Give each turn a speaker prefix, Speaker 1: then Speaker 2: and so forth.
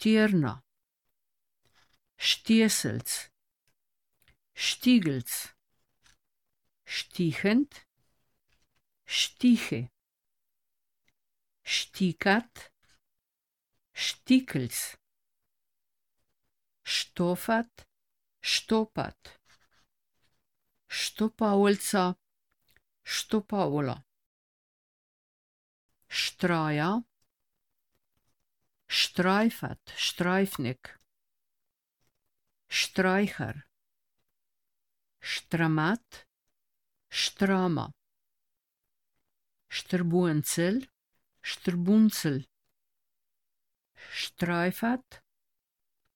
Speaker 1: Stirna, Stiesels, Stiegels, Stichend, Stiche, Stikat, Stiekels, Stofat, Štopat, Štopavlca, Štopavla, Štraja, Štrajfat, Štrajfnik, Štrajcher, Štramat, Štrama, Štrbuncel, Štrbunzel, Štrajfat,